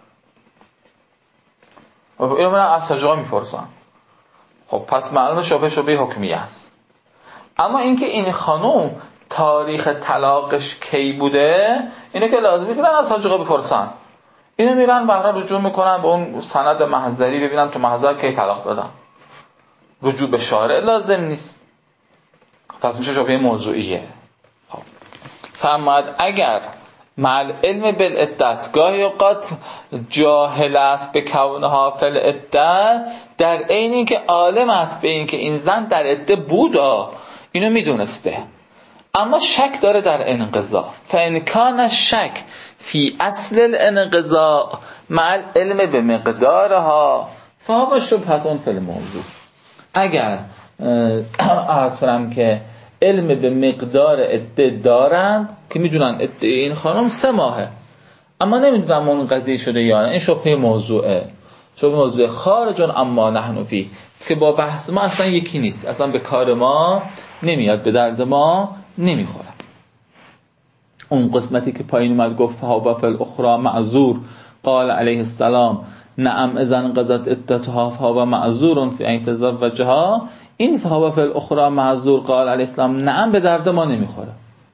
اینو برن از حاج آقا میپرسن. خب پس معلومه شبهه حکمیه است. اما اینکه این خانم تاریخ طلاقش کی بوده، اینه که لازمی که از حاج آقا بپرسن. اینو میرن بهره رجوع میکنن به اون سند محضری، ببینن تو محضر کی طلاق دادن. رجوع به شارع لازم نیست. پس میشه شبهه موضوعیه. خب فرماید اگر مع العلم بالعده گاهی اوقات جاهل است به کونها فی العده، در عین اینکه عالم است به اینکه این زن در عده بود، اینو میدونسته اما شک داره در انقضا. فان کان الشک فی اصل الانقضاء مع العلم به مقدارها فهو شبهه فی الموضوع. اگر عرض کنم که علم به مقدار عده دارند که میدونن عده این خانم 3 ماهه اما نمیدونن منقضی شده یا نه، این شبهه موضوعه، شبهه موضوع خارج اما نحن فی، که با بحث ما اصلا یکی نیست، اصلا به کار ما نمیاد، به درد ما نمیخوره. اون قسمتی که پایین اومد گفت فهو فی الاخری معذور قال علیه السلام نعم اذا انقضت عدتها فهو معذور فی ان تزوجها، این فهو فی الاخری معذور قال علیه السلام نعم به درد ما نمیخوره.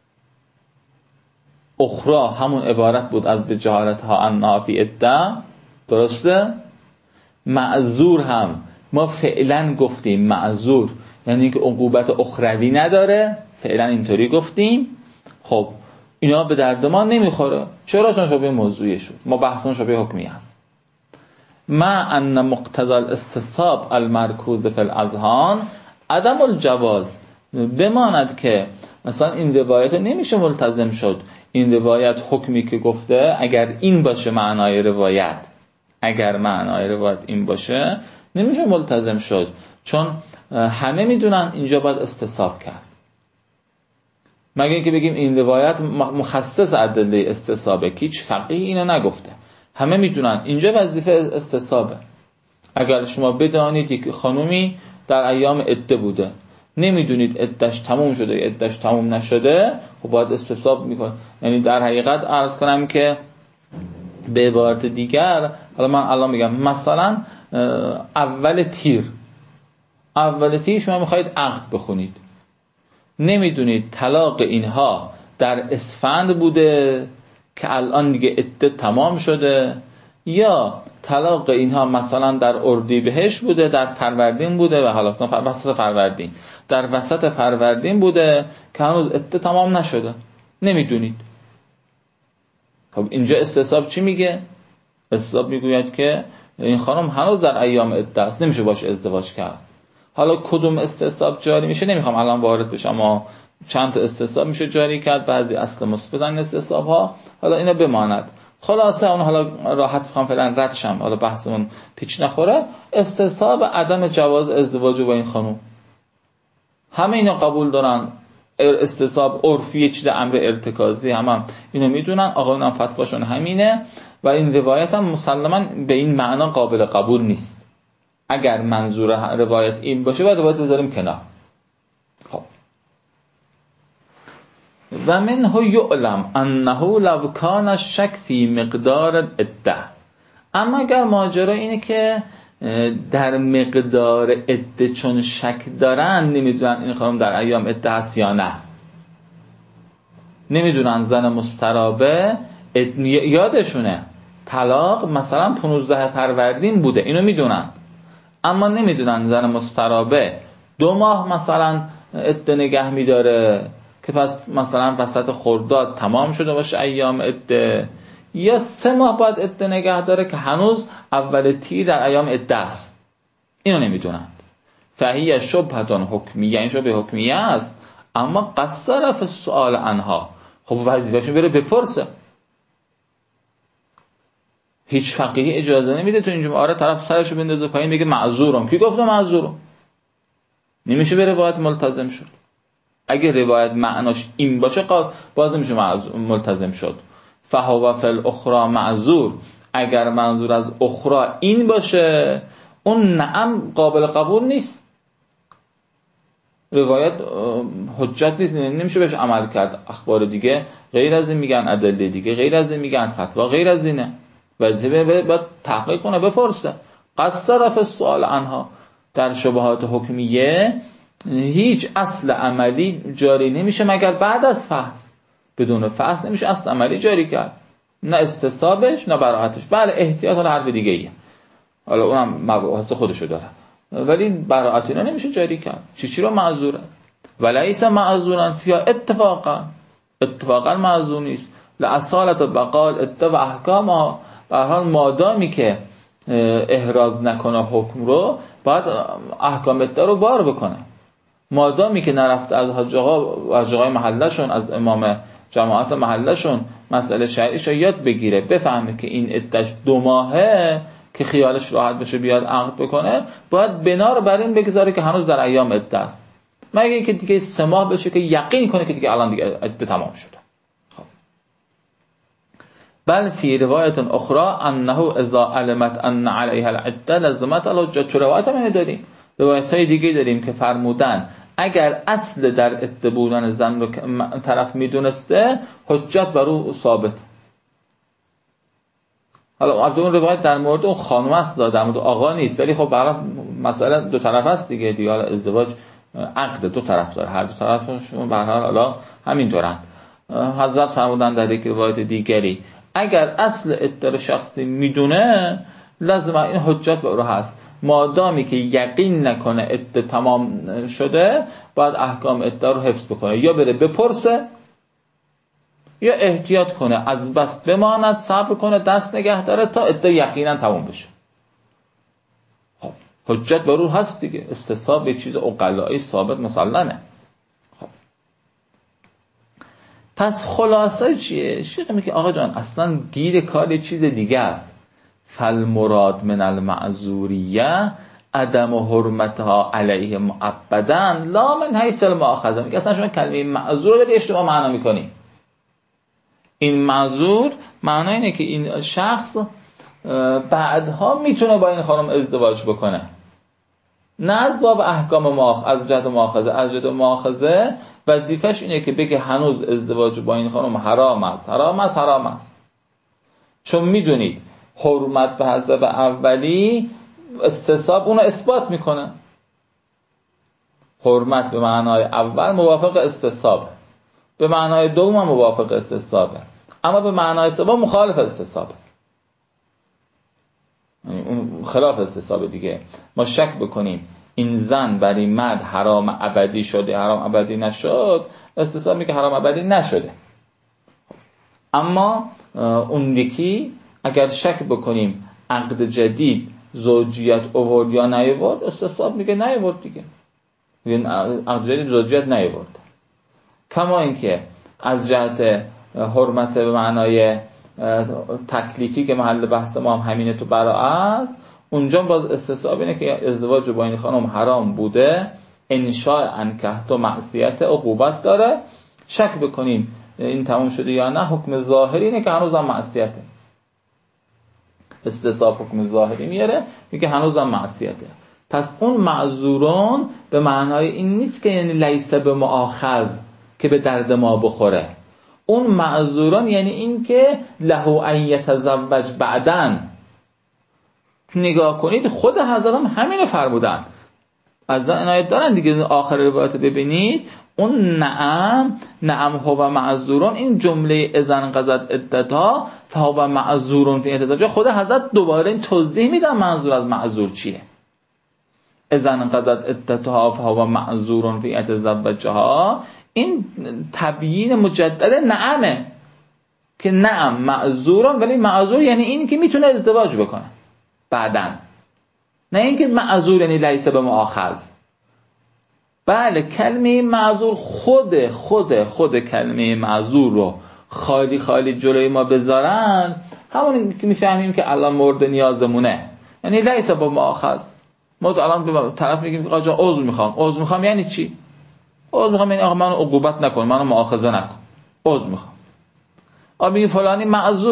اخرى همون عبارت بود از به جهالتها انها فی عده، درسته؟ معذور هم ما فعلا گفتیم معذور یعنی که عقوبت اخروی نداره، فعلا اینطوری گفتیم. خب اینا به درد ما نمیخوره. چرا؟ چون شبهه موضوعی شد. ما بحثمون شبهه حکمی هست. ما ان مقتضى الاستصحاب المرکوز فی الاذهان عدم الجواز، بماند که مثلا این روایت نمیشه ملتزم شد. این روایت حکمی که گفته اگر این باشه معنای روایت، اگر معنای روایت این باشه نمیشه ملتزم شد، چون همه میدونن اینجا باید استصحاب کرد. مگه اینکه بگیم این روایت مخصص ادله استصحابه که هیچ فقیه اینو نگفته، همه میدونن اینجا وظیفه استصحابه. اگر شما بدانید یک خانومی در ایام عده بوده، نمیدونید عده‌اش تموم شده یا عده‌اش تموم نشده، خب باید استصحاب میکنه. یعنی در حقیقت عرض کنم که به عبارت دیگر، حالا من الان میگم مثلا اول تیر شما میخواید عقد بخونید، نمیدونید طلاق اینها در اسفند بوده که الان دیگه عده تمام شده یا طلاق اینها مثلا در اردیبهشت بوده، در فروردین بوده و حالا وسط فروردین، در وسط فروردین بوده که هنوز عده تمام نشده، نمیدونید. خب اینجا استصحاب چی میگه؟ استصحاب میگوید که این خانم هنوز در ایام عده است، نمیشه باش ازدواج کرد. حالا کدوم استصحاب جاری میشه نمیخوام الان وارد بشم، اما چند تا استصحاب میشه جاری کرد، بعضی اصل مثبتن استصحاب ها، حالا اینا بماند. خلاصه اون حالا راحت بخوام فعلا رد شم، حالا بحثمون پیچ نخوره. استصحاب عدم جواز ازدواج با این خانم، همه اینا قبول دارن. استصحاب عرفی چیز امر ارتکازی هم اینو میدونن، آقایون هم فتواشون همینه و این روایت هم مسلما به این معنا قابل قبول نیست. اگر منظور روایت این باشه باید روایت بذاریم کنار. خب و منه یعلم انه لو کان الشک فی مقدار العده. اما اگر ماجرا اینه که در مقدار عده چون شک دارن، نمیدونن این خانم در ایام عده هست یا نه، نمیدونن زن مسترابه یادشونه طلاق مثلا 15 فروردین بوده، اینو میدونن، اما نمیدونن زن مسترابه 2 ماه مثلا عده نگه میداره که پس مثلا وسط خرداد تمام شده باشه ایام عده، یا 3 ماه باید عده نگه داره که هنوز اول تیر در ایام عده است، اینو نمیدونن. فهی شبهتون حکمیه، این شبه حکمیه است، اما قصر فی السؤال عنها. خب وظیفه‌شون بره بپرسه. هیچ فقیه اجازه نمیده تو اینجا آره طرف سرشو بندازه پایین بگه معذورم. کی گفته معذورم؟ نمیشه به روایت ملتزم شد. اگه روایت معناش این باشه باز نمیشه ملتزم شد. فهو فی الاخرى معذور. اگر منظور از اخرى این باشه اون نعم قابل قبول نیست، روایت حجت نیست، نمیشه بهش عمل کرد. اخبار دیگه غیر از این میگن، ادله دیگه غیر از این میگن، فتوا غیر از اینه. وظیفه باید تحقیق کنه، بپرسه. قصر فی السؤال عنها. در شبهات حکمیه هیچ اصل عملی جاری نمیشه مگر بعد از فحص. بدون فحص نمیشه اصل عملی جاری کرد، نه استصحابش نه براءتش. بله احتیاط حالا حرف دیگه ایه، حالا اونم مباحث خودشو داره، ولی براءت اینا نمیشه جاری کرد. چی رو معذوره؟ ولیس معذورن فیها اتفاقا معذور نیست. لاصالت بقال اتبع احکامها. به هر حال مادامی که احراز نکنه حکم رو، باید احکام اتباع رو بار بکنه. مادامی که نرفته از حاج آقای محلشون، از امام جماعت محلشون مسئله شرعیش رو یاد بگیره، بفهمه که این عدتش 2 ماهه که خیالش راحت بشه بیاد عقد بکنه، باید بنا رو بر این بگذاره که هنوز در ایام عده است، مگه اینکه دیگه 3 ماه بشه که یقین کنه که دیگه الان دیگه عده تمام شده. خب بل فی روایت اخرى انه اذا علمت ان علیها العده لزمت الحجه. چه روایت هم داریم، روایت‌های دیگه داریم که فرمودن اگر اصل در عده بودن زن رو طرف میدونسته حجت بر او ثابت. حالا اون روایت در مورد اون خانم است، در مورد آقا نیست، ولی خب برای مسئله 2 طرف است دیگه. حالا ازدواج عقد 2 طرف داره، هر 2 طرفشون به هر حال حالا همینطورن. حضرت فرمودن در یک روایت دیگری اگر اصل عده شخصی میدونه لازم این حجت بر او هست، مادامی که یقین نکنه عده تمام شده باید احکام عده رو حفظ بکنه، یا بره بپرسه یا احتیاط کنه، از بس بماند، صبر کنه، دست نگه داره تا عده یقینا تمام بشه. خب حجت بر او هست دیگه. استصحاب یک چیز عقلایی ثابت مسلمه. خب پس خلاصه چیه؟ شیخ میگه آقا جان اصلا گیر کار چیز دیگه است. فالمراد من المعذوریه عدم حرمتها علیه مؤبدا لا من حیث المؤاخذه. میگه اصلا شما کلمه معذور رو داری اشتباه معنا میکنی. این معذور معنی اینه که این شخص بعدها میتونه با این خانم ازدواج بکنه، نه از باب احکام از جهت مؤاخذه. از جهت مؤاخذه وظیفش اینه که بگه هنوز ازدواج با این خانم حرام است. چون میدونید حرمت به حسب اولی استصحاب اونو اثبات میکنه. حرمت به معنای اول موافق استصحاب، به معنای دوم موافق استصحابه، اما به معنای سوم مخالف استصحابه. خلاف استصحاب دیگه. ما شک بکنیم این زن برای مرد حرام ابدی شده، حرام ابدی نشد، استصحاب میگه حرام ابدی نشده. اما اون یکی اگر شک بکنیم عقد جدید زوجیت آورد یا نیاورد، استصحاب میگه نیاورد دیگه، عقد جدید زوجیت نیاورد. کما اینکه از جهت حرمت به معنای تکلیفی که محل بحث ما هم همینه تو براءت، اونجا باز استصحاب اینه که ازدواج با این خانم حرام بوده، انشاء انکحت و معصیت عقوبت داره. شک بکنیم این تموم شده یا نه، حکم ظاهری اینه که هنوزم معصیته. استصحاب حکم ظاهری میاره میگه هنوزم معصیته. پس اون معذورون به معنای این نیست که یعنی لیس به مؤاخذ که به درد ما بخوره. اون معذوران یعنی این که له ان یتزوج بعدن. نگاه کنید خود حضرت هم همینو فرمودن، از عنایت دارن دیگه. آخر روایت ببینید اون نعم هو معذورون، این جمله اذن قضت عدتها فهو معذورون فی عدتها، خود حضرت دوباره این توضیح میدن منظور از معذور چیه. اذن قضت عدتها فهو معذورون فی عدتها، این تبیین مجدد نعمه که نعم معذورون، ولی معذور یعنی این که میتونه ازدواج بکنه بعدن، نه اینکه معذور یعنی لیس به مؤاخذ. بله کلمه معذور خود کلمه معذور رو خالی جلوی ما بذارن، همون که میفهمیم که الان مورد نیازمونه، یعنی لیس به مؤاخذ. ما الان به طرف میگیم آقا عذر میخوام یعنی چی؟ عذر میخوام یعنی آقا منو عقوبت نکن، منو مؤاخذه نکن، عذر میخوام. آقا میگه فلانی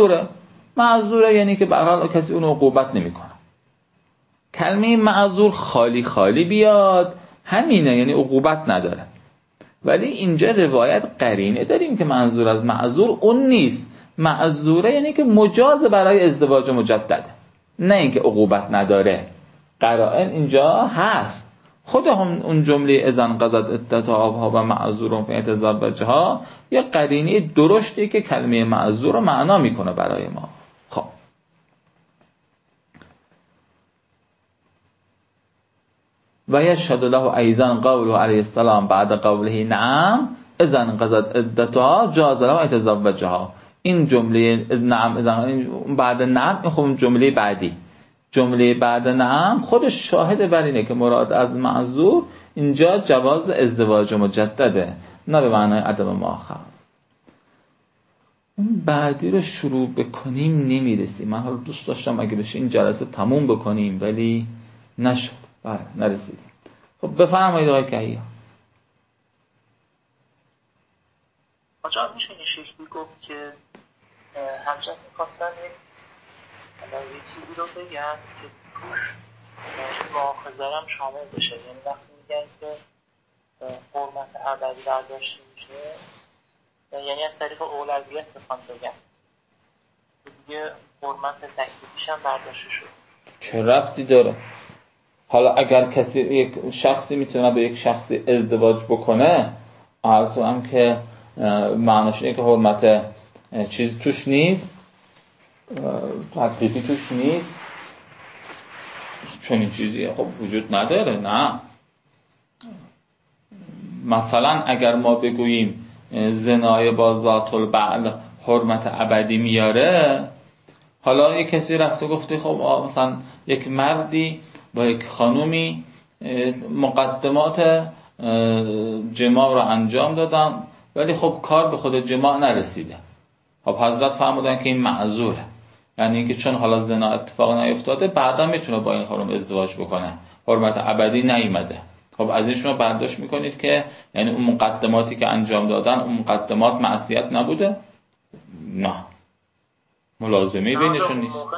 معذوره یعنی که به هر حال کسی اون عقوبت نمیکنه. کلمه معذور خالی بیاد همینه، یعنی عقوبت نداره. ولی اینجا روایت قرینه داریم که منظور از معذور اون نیست. معذوره یعنی که مجاز برای ازدواج مجدد، نه اینکه عقوبت نداره. قرائن اینجا هست. خود هم اون جمله اذن قضت عدتها و معذورون فی عدتها یا قرینه درشتی که کلمه معذور رو معنا میکنه برای ما. خب و یشهد له ایضا قوله علیه السلام بعد قوله نعم اذن قضت عدتها جاز له یتزوجها. این جمله نعم اذن بعد نعم، این خب جمله بعد نعم خودش شاهد بر اینه که مراد از معذور اینجا جواز ازدواج مجدده، نه به معنای عدم مؤاخذه. اون بعدی رو شروع بکنیم نمیرسیم. من حالا دوست داشتم اگه بشه این جلسه تموم بکنیم ولی نشد، نرسیدیم. خب بفرمایید آقای کهیا. آجا میشه این شکلی گفت که حضرت میخواستن یه چیزی رو بگن که توش مؤاخذه هم شامل بشه، یعنی وقتی میگن که حرمت ابدی برداشته میشه، یعنی از طریق اولویت بخوام بگم دیگه حرمت تکلیفیش هم برداشته شد. چه ربطی داره؟ حالا اگر کسی یک شخصی میتونه به یک شخصی ازدواج بکنه، عرض هم که معناش اینه که حرمت چیز توش نیست، تکلیفی توش نیست، چون این چیزی خب وجود نداره. نه مثلا اگر ما بگوییم زنای با ذات البعل حرمت ابدی میاره، حالا یک کسی رفته گفته خب مثلا یک مردی با یک خانومی مقدمات جماع رو انجام دادن ولی خب کار به خود جماع نرسیده. خب حضرت فرمودن که این معذوره، یعنی اینکه چون حالا زنا اتفاق نیفتاده بعدا میتونه با این خانم ازدواج بکنه، حرمت ابدی نیامده. خب از این شما برداشت میکنید که یعنی اون مقدماتی که انجام دادن اون مقدمات معصیت نبوده؟ نه، ملازمه بینشون نیست. اون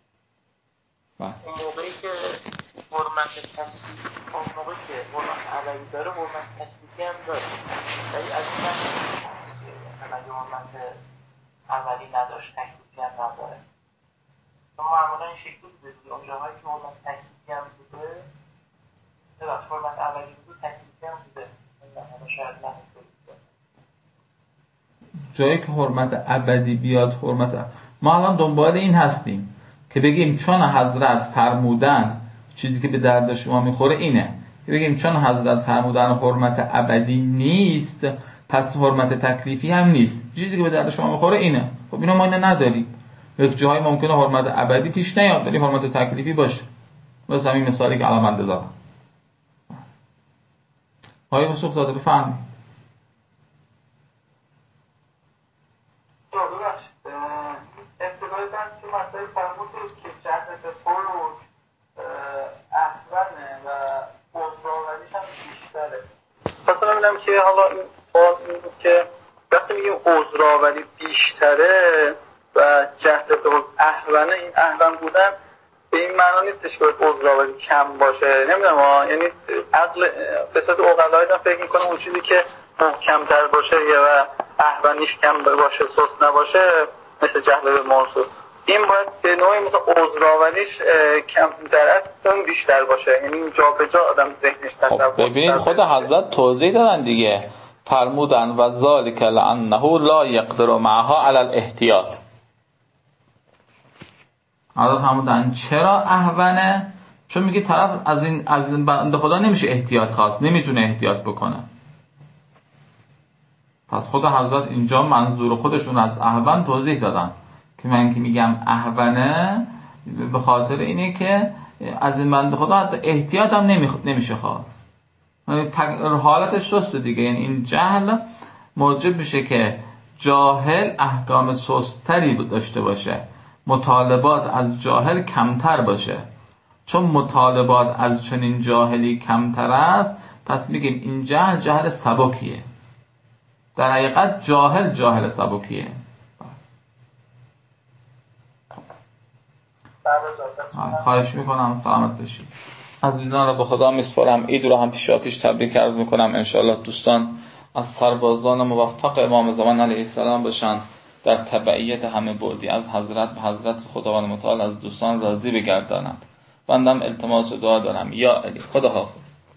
موقعی که حرمت تکلیفی، اون موقعی که حرمت ابدی داره حرمت تکلیفی هم داره، ولی از این مثلا اگه حرمت ابدی نداشت تکلیفی هم نداره. ما معمولا این شکلی بوده اون جاهایی که حرمت تکلیفی هم بوده، حرمت ابدی بوده تکلیفی هم بوده، شاید نمی‌کنه. جایی که حرمت ابدی بیاد، ما الان دنبال این هستیم که بگیم چون حضرت فرمودند چیزی که به درد شما میخوره اینه، که بگیم چون حضرت فرمودن حرمت ابدی نیست پس حرمت تکلیفی هم نیست، چیزی که به درد شما میخوره اینه. خب اینو ما نداریم. یک جاهای ممکنه حرمت ابدی پیش نیاد ولی حرمت تکلیفی باشه، مثلا همین مثالی که الان من زدم. آقای وسوق زاده بفرمایید. ابتدایتاً که مسئله فرمودید که جهت فروش احسنه و عذرآوریش هم بیشتره. پس ببینم که حالا این سوال این بود که وقتی میگیم عذرآوری بیشتره و جهت احسنه، این احسن بودن به این معنا نیستش که عذرآوری کم باشه. نمیدونم، یعنی عقل به صورت عقلایی فکر میکنه اون چیزی که محکم‌تر باشه و احسنیش کم باشه، سست نباشه، مثل جهل به موضوع، این باید به نوعی مثل عذرآوریش کمتر است اون بیشتر باشه. یعنی جا به جا آدم ذهنش تصور. خب ببینید خود حضرت توضیح دادن دیگه، فرمودن و ذالک لانه لا یقدر معها علی الاحتیاط. حضرت فرمودن چرا احونه؟ چون میگه طرف از این بنده خدا نمیشه احتیاط خواست، نمیتونه احتیاط بکنه. پس خود حضرت اینجا منظور خودشون از احون توضیح دادن که من که میگم احونه به خاطر اینه که از این بنده خدا حتی احتیاط هم نمیشه خواست. حالتش درسته دیگه، یعنی این جهل موجب میشه که جاهل احکام سستری داشته باشه، مطالبات از جاهل کمتر باشه. چون مطالبات از چنین جاهلی کمتر است پس میگیم این جهل سبکیه. در حقیقت جاهل سبکیه. خواهش میکنم سلامت باشید. عزیزان را به خدا میسپارم. عید رو هم پیشاپیش تبریک عرض میکنم. انشاءالله دوستان از سربازان موفق امام زمان علیه السلام باشن، در تبعیت همه بعدی از حضرت و حضرت خداوند متعال از دوستان راضی بگرداند. بندم التماس و دعا دارم. یا علی. خدا حافظ.